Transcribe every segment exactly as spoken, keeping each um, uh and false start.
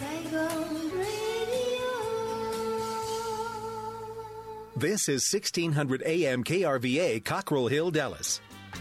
Saigon Radio. This is sixteen hundred A M K R V A, Cockrell Hill, Dallas.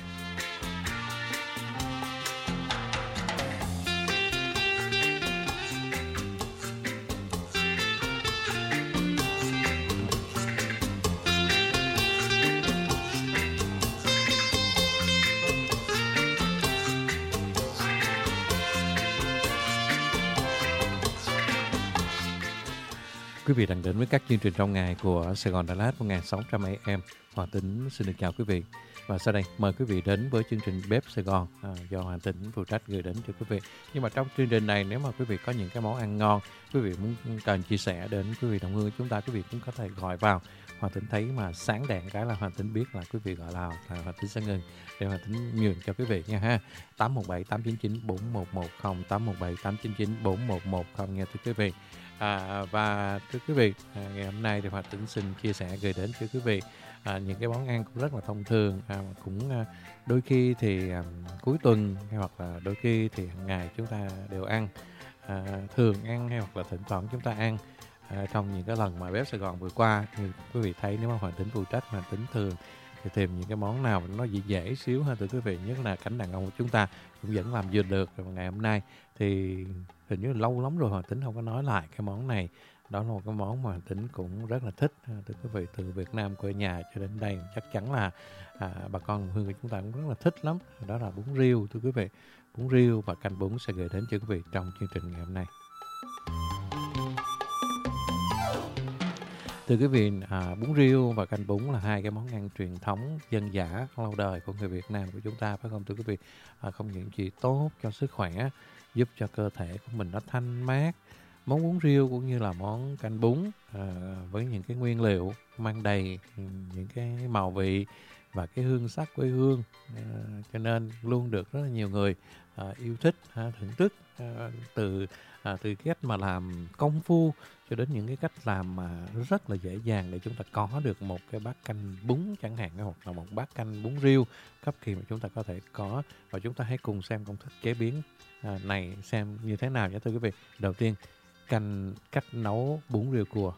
Quý vị đang đến với các chương trình trong ngày của Sài Gòn Đà Lạt một nghìn sáu trăm A M. Hoàng Tính xin được chào quý vị. Và sau đây mời quý vị đến với chương trình Bếp Sài Gòn à, do Hoàng Tính phụ trách gửi đến cho quý vị. Nhưng mà trong chương trình này, nếu mà quý vị có những cái món ăn ngon, quý vị muốn cần chia sẻ đến quý vị đồng hương chúng ta, quý vị cũng có thể gọi vào. Hoàng Tính thấy mà sáng đèn cái là Hoàng Tính biết là quý vị gọi vào là Hoàng Tính sẽ ngừng để Hoàng Tính nhường cho quý vị nha ha. tám một bảy tám chín chín bốn một một không, tám một bảy tám chín chín bốn một một không nghe thưa quý vị. À, và thưa quý vị, à, ngày hôm nay thì Hoàng Tính xin chia sẻ gửi đến cho quý vị à, những cái món ăn cũng rất là thông thường, à, cũng à, đôi khi thì à, cuối tuần hay hoặc là đôi khi thì hàng ngày chúng ta đều ăn, à, thường ăn hay hoặc là thỉnh thoảng chúng ta ăn. À, trong những cái lần mà Bếp Sài Gòn vừa qua thì quý vị thấy, nếu mà Hoàng Tính phụ trách, Hoàng Tính thường thì tìm những cái món nào nó dễ dễ xíu ha thưa quý vị, nhất là cánh đàn ông của chúng ta cũng vẫn làm vừa được. Và ngày hôm nay thì hình như lâu lắm rồi Hoàng Tính không có nói lại cái món này. Đó là một cái món mà Hoàng Tính cũng rất là thích thưa quý vị, từ Việt Nam quê nhà cho đến đây chắc chắn là à, bà con đồng hương của chúng ta cũng rất là thích lắm. Đó là bún riêu thưa quý vị. Bún riêu và canh bún sẽ gửi đến cho quý vị trong chương trình ngày hôm nay. Thưa quý vị, à, bún riêu và canh bún là hai cái món ăn truyền thống dân dã lâu đời của người Việt Nam của chúng ta, phải không thưa quý vị? À, không những chỉ tốt cho sức khỏe, giúp cho cơ thể của mình nó thanh mát. Món bún riêu cũng như là món canh bún à, với những cái nguyên liệu mang đầy những cái màu vị và cái hương sắc quê hương, à, cho nên luôn được rất là nhiều người à, yêu thích, à, thưởng thức à, từ à, từ cách mà làm công phu cho đến những cái cách làm mà rất là dễ dàng để chúng ta có được một cái bát canh bún chẳng hạn, hoặc là một bát canh bún riêu cấp kỳ mà chúng ta có thể có. Và chúng ta hãy cùng xem công thức chế biến à, này xem như thế nào nhé thưa quý vị. Đầu tiên, canh cách nấu bún riêu cua.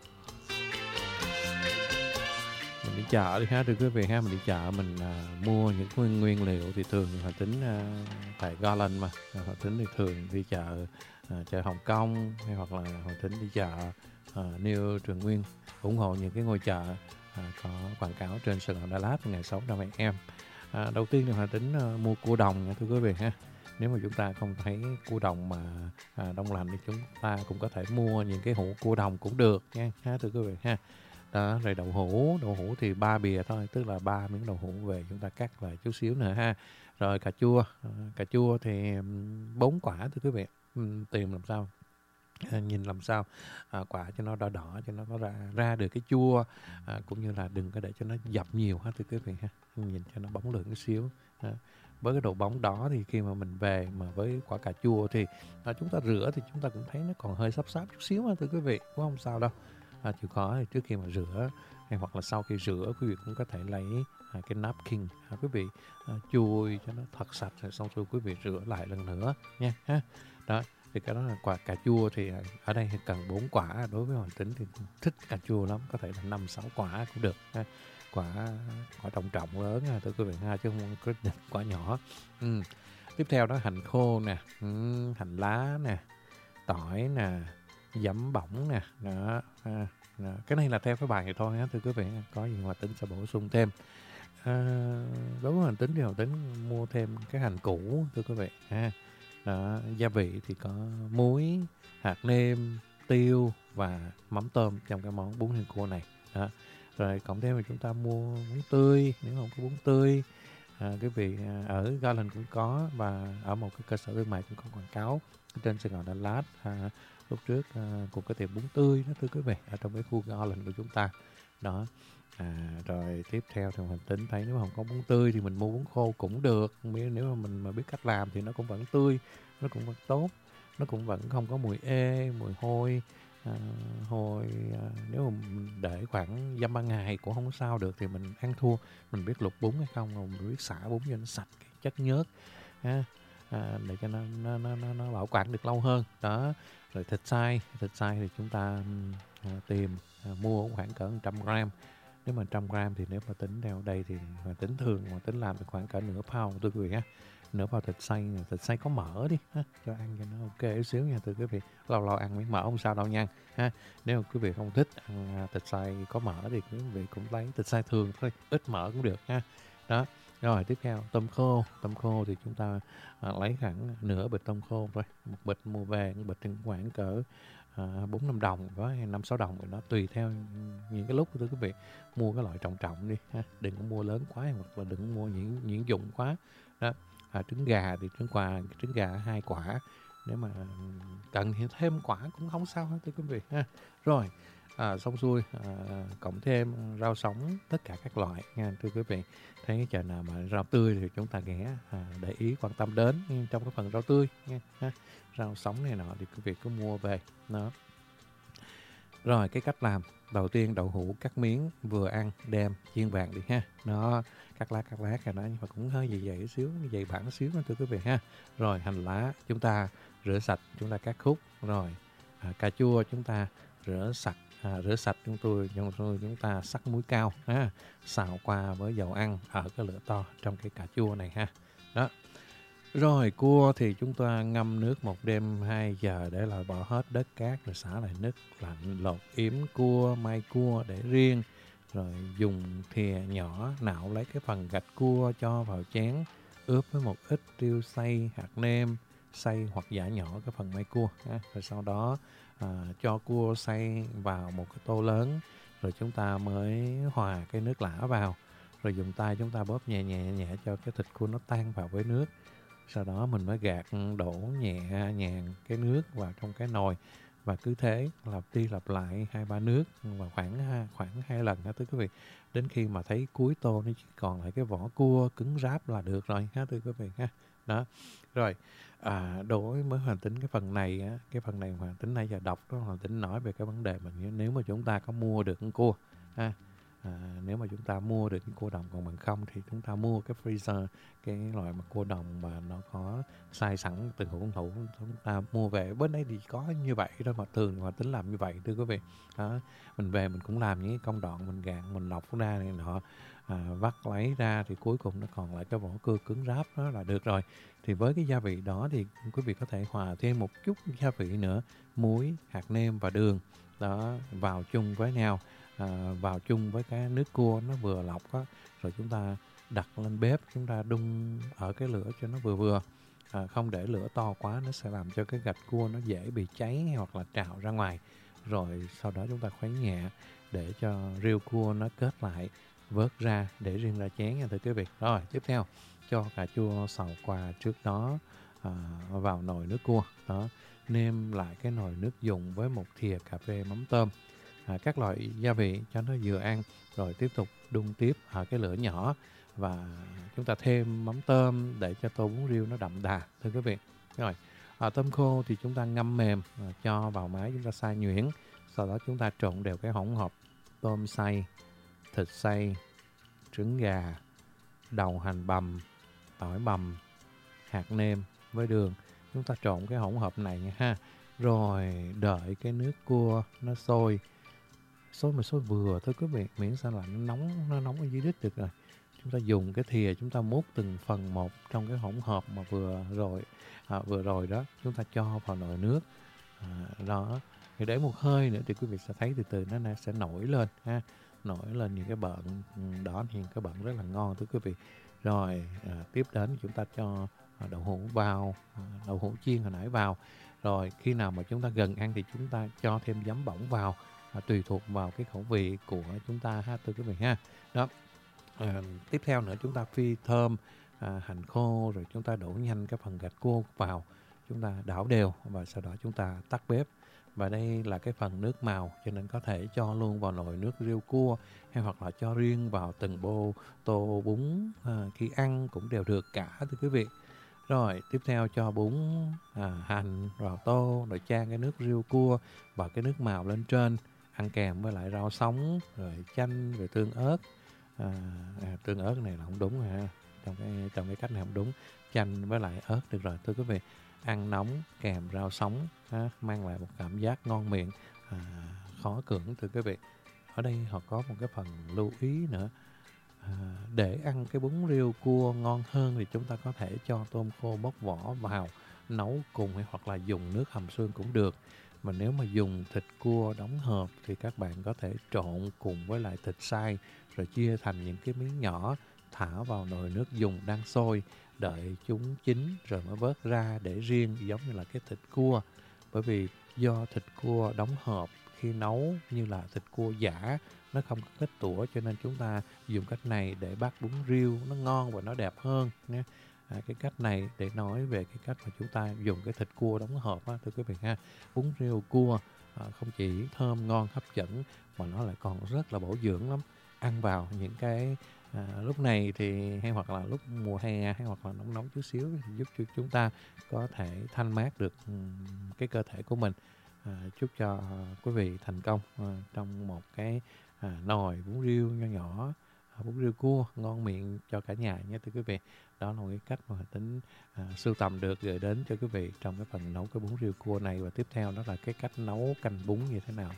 Mình đi chợ đi ha thưa quý vị ha, mình đi chợ mình à, mua những nguyên nguyên liệu thì thường Hoàng Tính à, tại Garland mà Hoàng Tính thì thường đi chợ à, chợ Hồng Kông hay hoặc là Hoàng Tính đi chợ à, New Trường Nguyên, ủng hộ những cái ngôi chợ à, có quảng cáo trên Sài Gòn Đà Lạt một nghìn sáu trăm A M. À, đầu tiên thì Hoàng Tính à, mua cua đồng nha thưa quý vị ha. Nếu mà chúng ta không thấy cua đồng mà à, đông lạnh thì chúng ta cũng có thể mua những cái hũ cua đồng cũng được nha ha thưa quý vị ha. Đó, rồi đậu hũ, đậu hũ thì ba bìa thôi, tức là ba miếng đậu hũ về chúng ta cắt lại chút xíu nữa ha. Rồi cà chua, à, cà chua thì bốn quả thưa quý vị, uhm, tìm làm sao, à, nhìn làm sao à, quả cho nó đỏ đỏ, cho nó có ra ra được cái chua, à, cũng như là đừng có để cho nó dập nhiều ha thưa quý vị ha, nhìn cho nó bóng lượng chút xíu. À, với cái độ bóng đó thì khi mà mình về mà với quả cà chua thì à, chúng ta rửa thì chúng ta cũng thấy nó còn hơi sáp sáp chút xíu ha thưa quý vị, cũng không sao đâu. À, chịu khó thì trước khi mà rửa hay hoặc là sau khi rửa, quý vị cũng có thể lấy à, cái napkin, à, quý vị à, chùi cho nó thật sạch rồi xong rồi quý vị rửa lại lần nữa nha ha. Đó thì cái đó là quả cà chua thì ở đây thì cần bốn quả, đối với Hoàng Tính thì thích cà chua lắm, có thể là năm sáu quả cũng được ha. Quả quả trọng trọng lớn ha thưa quý vị ha, chứ không có quả nhỏ. Ừ. Tiếp theo đó hành khô nè, ừ, hành lá nè, tỏi nè, giấm bỏng nè, đó, à, đó. Cái này là theo cái bài này thôi á thưa quý vị, có gì Hoàng Tính sẽ bổ sung thêm. À, đối với Hoàng Tính thì Hoàng Tính mua thêm cái hành củ thưa quý vị ha. Đó, gia vị thì có muối, hạt nêm, tiêu và mắm tôm trong cái món bún riêu cua này. Đó. Rồi cộng thêm thì chúng ta mua bún tươi, nếu không có bún tươi, à, quý vị ở Garland cũng có, và ở một cái cơ sở thương mại cũng có quảng cáo trên Sài Gòn Đà Lạt. À, lúc trước à, cũng có tiệm bún tươi đó thưa quý vị, ở trong cái khu Garland của chúng ta đó. À, rồi tiếp theo thì Hoàng Tính thấy nếu mà không có bún tươi thì mình mua bún khô cũng được, nếu mà mình mà biết cách làm thì nó cũng vẫn tươi, nó cũng vẫn tốt, nó cũng vẫn không có mùi ê, mùi hôi. À, hồi à, nếu mà để khoảng dăm ba ngày cũng không có sao được thì mình ăn thua, mình biết luộc bún hay không, mình biết xả bún cho nó sạch cái chất nhớt ha. à, để cho nó nó, nó nó nó bảo quản được lâu hơn đó. Rồi thịt xay, thịt xay thì chúng ta à, tìm à, mua khoảng cỡ một trăm gram. Nếu mà một trăm gram thì nếu mà tính theo đây thì mà tính thường mà tính làm thì khoảng cỡ nửa pound thưa quý vị ha. Nửa pound thịt xay, thịt xay có mỡ đi ha, cho ăn cho nó ok một xíu nha thưa quý vị. Lâu lâu ăn miếng mỡ không sao đâu nha ha. Nếu mà quý vị không thích ăn thịt xay có mỡ thì quý vị cũng lấy thịt xay thường thôi, ít mỡ cũng được ha. Đó. Rồi tiếp theo tôm khô, tôm khô thì chúng ta à, lấy khoảng nửa bịch tôm khô thôi, một bịch mua về, một bịch thì khoảng cỡ à, bốn năm đồng, có năm sáu đồng rồi đó, tùy theo những cái lúc thưa quý vị. Mua cái loại trọng trọng đi ha, đừng có mua lớn quá hoặc là đừng có mua những những dụng quá đó. À, trứng gà thì trứng quà trứng gà hai quả, nếu mà cần thì thêm quả cũng không sao hết thưa quý vị ha. Rồi à, xong xuôi à, cộng thêm rau sống tất cả các loại nha thưa quý vị. Thấy cái chợ nào mà rau tươi thì chúng ta ghé à, để ý quan tâm đến trong cái phần rau tươi nha ha. Rau sống này nọ thì quý vị cứ mua về đó. Rồi cái cách làm đầu tiên, đậu hũ cắt miếng vừa ăn đem chiên vàng đi ha. Nó cắt lá cắt lá cái đó nhưng mà cũng hơi dày dày xíu, dày bản xíu nữa thưa quý vị ha. Rồi hành lá chúng ta rửa sạch, chúng ta cắt khúc. Rồi à, cà chua chúng ta rửa sạch, à, rửa sạch chúng tôi chúng tôi chúng ta sắc muối cao ha, xào qua với dầu ăn ở cái lửa to trong cái cà chua này ha. Đó. Rồi cua thì chúng ta ngâm nước một đêm hai giờ để loại bỏ hết đất cát, rồi xả lại nước lạnh, lột yếm cua, may cua để riêng. Rồi dùng thìa nhỏ nạo lấy cái phần gạch cua cho vào chén, ướp với một ít tiêu xay, hạt nêm, xay hoặc giã nhỏ cái phần may cua. Ha. Rồi sau đó à, cho cua xay vào một cái tô lớn, rồi chúng ta mới hòa cái nước lã vào. Rồi dùng tay chúng ta bóp nhẹ nhẹ nhẹ cho cái thịt cua nó tan vào với nước. Sau đó mình mới gạt đổ nhẹ nhàng cái nước vào trong cái nồi và cứ thế lặp đi lặp lại hai ba nước và khoảng khoảng hai lần đó thưa quý vị, đến khi mà thấy cuối tô nó chỉ còn lại cái vỏ cua cứng ráp là được rồi ha thưa quý vị ha. Đó. Rồi à, đối với Hoàng Tính cái phần này á, cái phần này Hoàng Tính nãy giờ đọc đó, Hoàng Tính nói về cái vấn đề mà nếu mà chúng ta có mua được con cua ha. À, nếu mà chúng ta mua được cái cua đồng, còn bằng không thì chúng ta mua cái freezer, cái loại mà cua đồng mà nó có xay sẵn từng hũ thủ, chúng ta mua về. Bên đây thì có như vậy đó, mà thường họ tính làm như vậy thưa quý vị. Đó, mình về mình cũng làm những cái công đoạn mình gạn, mình lọc ra này nọ, à, vắt lấy ra thì cuối cùng nó còn lại cái vỏ cua cứng ráp đó là được rồi. Thì với cái gia vị đó thì quý vị có thể hòa thêm một chút gia vị nữa, muối, hạt nêm và đường đó vào chung với nhau. À, vào chung với cái nước cua nó vừa lọc á, rồi chúng ta đặt lên bếp, chúng ta đun ở cái lửa cho nó vừa vừa, à, không để lửa to quá, nó sẽ làm cho cái gạch cua nó dễ bị cháy hoặc là trào ra ngoài. Rồi sau đó chúng ta khuấy nhẹ để cho riêu cua nó kết lại, vớt ra để riêng ra chén nha thưa quý vị. Rồi tiếp theo cho cà chua xào qua trước đó à, vào nồi nước cua đó, nêm lại cái nồi nước dùng với một thìa cà phê mắm tôm. À, các loại gia vị cho nó vừa ăn, rồi tiếp tục đun tiếp ở cái lửa nhỏ và chúng ta thêm mắm tôm để cho tô bún riêu nó đậm đà thưa quý vị. Rồi à, tôm khô thì chúng ta ngâm mềm, à, cho vào máy chúng ta xay nhuyễn, sau đó chúng ta trộn đều cái hỗn hợp tôm xay, thịt xay, trứng gà, đầu hành bằm, tỏi bằm, hạt nêm với đường. Chúng ta trộn cái hỗn hợp này nha ha. Rồi đợi cái nước cua nó sôi, sôi mà sôi vừa thôi quý vị, miễn sao là nó nóng, nó nóng ở dưới đít được rồi. Chúng ta dùng cái thìa chúng ta múc từng phần một trong cái hỗn hợp mà vừa rồi à, vừa rồi đó, chúng ta cho vào nồi nước à, đó. Thì để một hơi nữa thì quý vị sẽ thấy từ từ nó sẽ nổi lên ha, nổi lên những cái bợn đó, thì cái bợn rất là ngon thưa quý vị. Rồi à, tiếp đến chúng ta cho đậu hũ vào, đậu hũ chiên hồi nãy vào. Rồi khi nào mà chúng ta gần ăn thì chúng ta cho thêm giấm bỗng vào, à, tùy thuộc vào cái khẩu vị của chúng ta ha thưa quý vị ha. Đó. À, tiếp theo nữa chúng ta phi thơm à, hành khô, rồi chúng ta đổ nhanh cái phần gạch cua vào, chúng ta đảo đều và sau đó chúng ta tắt bếp. Và đây là cái phần nước màu, cho nên có thể cho luôn vào nồi nước riêu cua hay hoặc là cho riêng vào từng bô tô bún à, khi ăn cũng đều được cả thưa quý vị. Rồi tiếp theo cho bún à, hành vào tô, rồi chan cái nước riêu cua và cái nước màu lên trên, ăn kèm với lại rau sống, rồi chanh, rồi tương ớt. À, à, tương ớt này là không đúng ha, trong cái trong cái cách này không đúng. chanh với lại ớt được rồi thưa quý vị. Ăn nóng kèm rau sống ha, mang lại một cảm giác ngon miệng, à, khó cưỡng thưa quý vị. Ở đây họ có một cái phần lưu ý nữa. À, để ăn cái bún riêu cua ngon hơn thì chúng ta có thể cho tôm khô bóc vỏ vào nấu cùng, hay hoặc là dùng nước hầm xương cũng được. Mà nếu mà dùng thịt cua đóng hộp thì các bạn có thể trộn cùng với lại thịt xay rồi chia thành những cái miếng nhỏ, thả vào nồi nước dùng đang sôi, đợi chúng chín rồi mới vớt ra để riêng, giống như là cái thịt cua. Bởi vì do thịt cua đóng hộp khi nấu như là thịt cua giả, nó không có kết tủa, cho nên chúng ta dùng cách này để bát bún riêu nó ngon và nó đẹp hơn nhé. À, cái cách này để nói về cái cách mà chúng ta dùng cái thịt cua đóng hộp á, thưa quý vị ha. Bún riêu cua à, không chỉ thơm ngon hấp dẫn mà nó lại còn rất là bổ dưỡng lắm. Ăn vào những cái à, lúc này thì hay hoặc là lúc mùa hè hay hoặc là nóng nóng chút xíu thì giúp cho chúng ta có thể thanh mát được um, cái cơ thể của mình. À, chúc cho uh, quý vị thành công uh, trong một cái à, nồi bún riêu nho nhỏ, à, bún riêu cua ngon miệng cho cả nhà nhé thưa quý vị. Đó là một cái cách mà Tính à, sưu tầm được gửi đến cho quý vị trong cái phần nấu cái bún riêu cua này. Và tiếp theo đó là cái cách nấu canh bún như thế nào.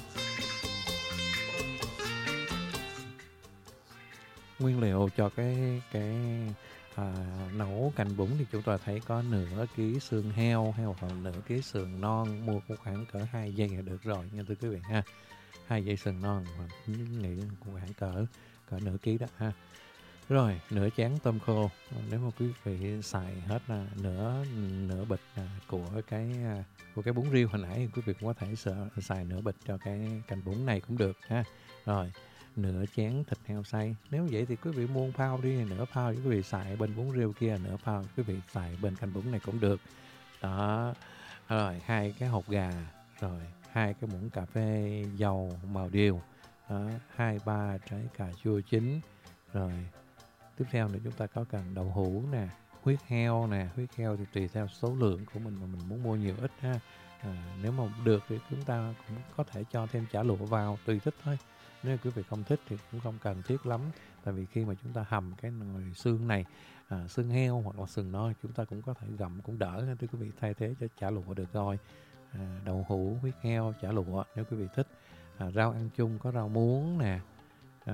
Nguyên liệu cho cái cái à, nấu canh bún thì chúng ta thấy có nửa ký xương heo hay hoặc là nửa ký sườn non, mua cũng khoảng cỡ hai dây là được rồi nha thưa quý vị ha. Hai dây sườn non và nghĩ cũng khoảng cỡ cỡ nửa ký đó ha. Rồi nửa chén tôm khô, nếu mà quý vị xài hết là nửa nửa bịch à, của cái à, của cái bún riêu hồi nãy, quý vị cũng có thể sợ, xài nửa bịch cho cái canh bún này cũng được ha. Rồi nửa chén thịt heo xay, nếu vậy thì quý vị mua phao đi, nửa phao quý vị xài bên bún riêu kia, nửa phao quý vị xài bên canh bún này cũng được. Đó. Rồi hai cái hột gà, rồi hai cái muỗng cà phê dầu màu điều, đó, hai ba trái cà chua chín. Rồi tiếp theo nữa chúng ta có cần đậu hũ nè, huyết heo nè, huyết heo thì tùy theo số lượng của mình mà mình muốn mua nhiều ít ha. À, nếu mà được thì chúng ta cũng có thể cho thêm chả lụa vào, tùy thích thôi. Nếu quý vị không thích thì cũng không cần thiết lắm, tại vì khi mà chúng ta hầm cái nồi xương này, à, xương heo hoặc là sườn non, chúng ta cũng có thể gặm cũng đỡ, nên quý vị thay thế cho chả lụa được rồi. À, đậu hũ, huyết heo, chả lụa nếu quý vị thích. À, rau ăn chung có rau muống nè, à,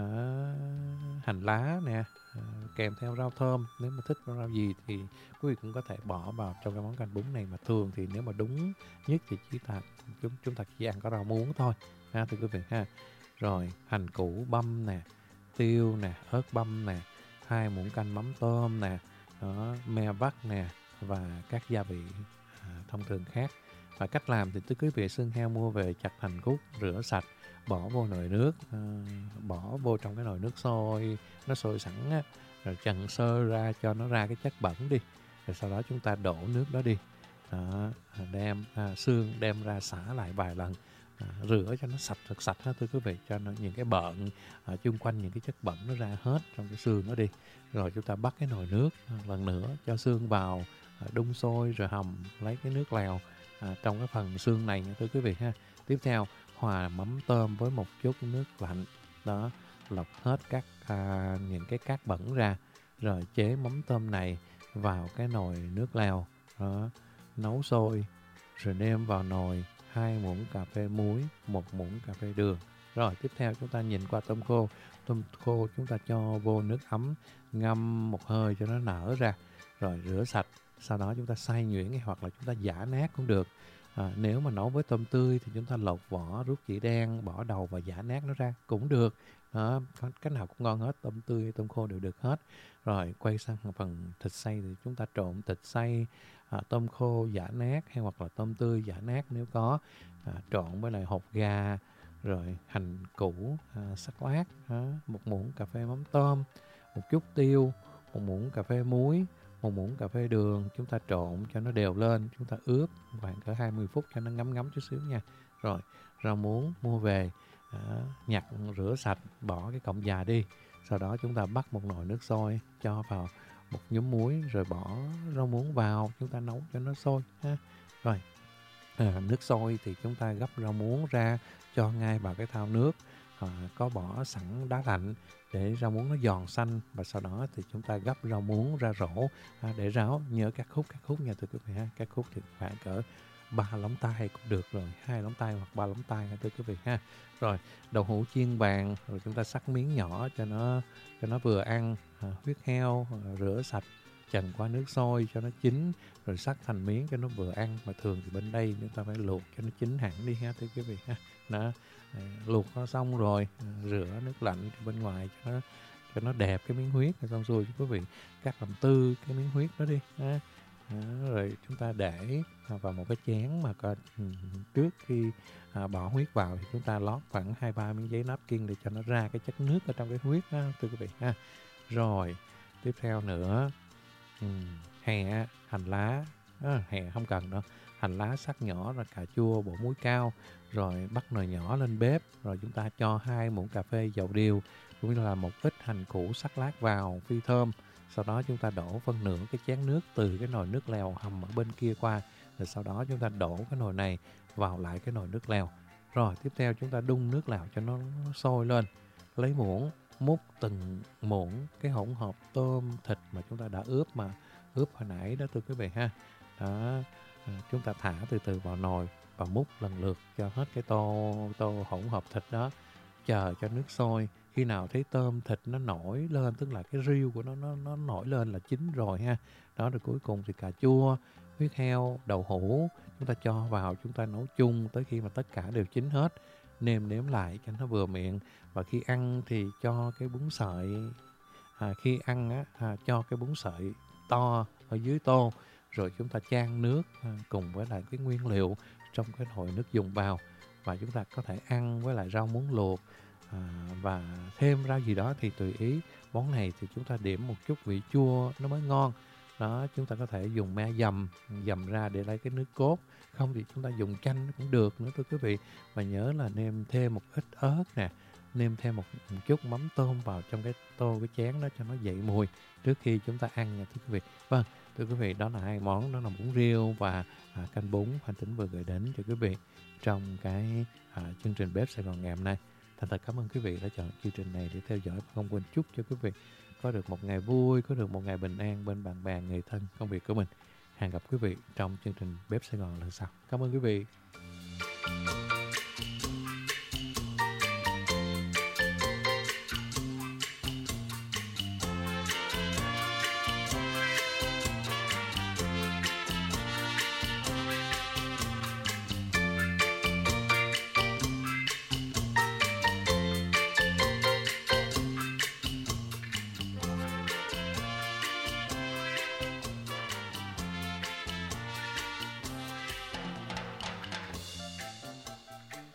hành lá nè, à, kèm theo rau thơm. Nếu mà thích rau gì thì quý vị cũng có thể bỏ vào trong cái món canh bún này, mà thường thì nếu mà đúng nhất thì chỉ ta chúng chúng ta chỉ ăn có rau muống thôi ha thưa quý vị ha. Rồi hành củ băm nè, tiêu nè, ớt băm nè, hai muỗng canh mắm tôm nè, đó, me vắt nè và các gia vị à, thông thường khác. Và cách làm thì quý vị xương heo mua về chặt thành khúc, rửa sạch, bỏ vô nồi nước, à, bỏ vô trong cái nồi nước sôi, nó sôi sẵn á, rồi chần sơ ra cho nó ra cái chất bẩn đi, rồi sau đó chúng ta đổ nước đó đi, đó, đem à, xương đem ra xả lại vài lần, à, rửa cho nó sạch thật sạch ha thưa quý vị, cho nó những cái bợn à, chung quanh những cái chất bẩn nó ra hết trong cái xương đó đi. Rồi chúng ta bắt cái nồi nước à, lần nữa cho xương vào, à, đun sôi rồi hầm lấy cái nước lèo à, trong cái phần xương này nha thưa quý vị ha. Tiếp theo hòa mắm tôm với một chút nước lạnh, đó, lọc hết các à, những cái cát bẩn ra, rồi chế mắm tôm này vào cái nồi nước lèo, đó, nấu sôi, rồi nêm vào nồi hai muỗng cà phê muối, một muỗng cà phê đường. Rồi tiếp theo chúng ta nhìn qua tôm khô. Tôm khô chúng ta cho vô nước ấm, ngâm một hơi cho nó nở ra, rồi rửa sạch. Sau đó chúng ta xay nhuyễn hoặc là chúng ta giã nát cũng được. À, nếu mà nấu với tôm tươi thì chúng ta lột vỏ, rút chỉ đen, bỏ đầu và giã nát nó ra cũng được. Đó, cách nào cũng ngon hết, tôm tươi, tôm khô đều được hết. Rồi quay sang phần thịt xay thì chúng ta trộn thịt xay, à, tôm khô giã nát hay hoặc là tôm tươi giã nát nếu có, à, trộn với lại hột gà, rồi hành củ à, sắc lát, đó, một muỗng cà phê mắm tôm, một chút tiêu, một muỗng cà phê muối, một muỗng cà phê đường. Chúng ta trộn cho nó đều lên, chúng ta ướp khoảng cỡ hai mươi phút cho nó ngấm ngấm chút xíu nha. Rồi rau muống mua về, à, nhặt rửa sạch, bỏ cái cọng già đi. Sau đó chúng ta bắt một nồi nước sôi, cho vào một nhúm muối, rồi bỏ rau muống vào, chúng ta nấu cho nó sôi ha. Rồi à, nước sôi thì chúng ta gấp rau muống ra, cho ngay vào cái thau nước, họ có bỏ sẵn đá lạnh để rau muống nó giòn xanh, và sau đó thì chúng ta gấp rau muống ra rổ à, để ráo. Nhớ cắt khúc cắt khúc nha thưa quý vị ha, cắt khúc thì khoảng cỡ ba lóng tay cũng được rồi, hai lóng tay hoặc ba lóng tay thưa quý vị ha. Rồi đậu hũ chiên vàng, rồi chúng ta cắt miếng nhỏ cho nó cho nó vừa ăn. À, huyết heo à, rửa sạch, trần qua nước sôi cho nó chín, rồi cắt thành miếng cho nó vừa ăn. Mà thường thì bên đây chúng ta phải luộc cho nó chín hẳn đi ha thưa quý vị ha. Đó, à, luộc nó xong rồi à, rửa nước lạnh bên ngoài cho nó cho nó đẹp cái miếng huyết, rồi xong xuôi quý vị cắt làm tư cái miếng huyết đó đi ha. Đó, rồi chúng ta để vào một cái chén mà có, trước khi à, bỏ huyết vào thì chúng ta lót khoảng hai ba miếng giấy napkin để cho nó ra cái chất nước ở trong cái huyết đó thưa quý vị ha. Rồi tiếp theo nữa, um, hẹ, hành lá, à, hẹ không cần nữa, hành lá sắc nhỏ, rồi cà chua, bột muối cao, rồi bắt nồi nhỏ lên bếp, rồi chúng ta cho hai muỗng cà phê dầu điều cũng như là một ít hành củ sắc lát vào phi thơm. Sau đó chúng ta đổ phân nửa cái chén nước từ cái nồi nước lèo hầm ở bên kia qua, rồi sau đó chúng ta đổ cái nồi này vào lại cái nồi nước lèo. Rồi tiếp theo chúng ta đun nước lèo cho nó sôi lên, lấy muỗng múc từng muỗng cái hỗn hợp tôm thịt mà chúng ta đã ướp mà ướp hồi nãy đó thưa quý vị ha. Đó, à, chúng ta thả từ từ vào nồi và múc lần lượt cho hết cái tô tô hỗn hợp thịt đó, chờ cho nước sôi. Khi nào thấy tôm thịt nó nổi lên, tức là cái riêu của nó nó nó nổi lên là chín rồi ha. Đó, rồi cuối cùng thì cà chua, huyết heo, đậu hũ chúng ta cho vào, chúng ta nấu chung tới khi mà tất cả đều chín hết, nêm nếm lại cho nó vừa miệng. Và khi ăn thì cho cái bún sợi à, khi ăn á à, cho cái bún sợi to ở dưới tô, rồi chúng ta chan nước à, cùng với lại cái nguyên liệu trong cái nồi nước dùng vào, và chúng ta có thể ăn với lại rau muống luộc à, và thêm rau gì đó thì tùy ý. Món này thì chúng ta điểm một chút vị chua nó mới ngon. Đó, chúng ta có thể dùng me dầm dầm ra để lấy cái nước cốt, không thì chúng ta dùng chanh cũng được nữa thưa quý vị. Và nhớ là nêm thêm một ít ớt nè, nêm thêm một, một chút mắm tôm vào trong cái tô cái chén đó cho nó dậy mùi trước khi chúng ta ăn nha thưa quý vị. Vâng, thưa quý vị, đó là hai món, đó là bún riêu và à, canh bún Hoàng Tính vừa gửi đến cho quý vị trong cái à, chương trình Bếp Sài Gòn ngày hôm nay. Thành thật cảm ơn quý vị đã chọn chương trình này để theo dõi, và không quên chúc cho quý vị có được một ngày vui, có được một ngày bình an bên bạn bè, người thân, công việc của mình. Hẹn gặp quý vị trong chương trình Bếp Sài Gòn lần sau. Cảm ơn quý vị.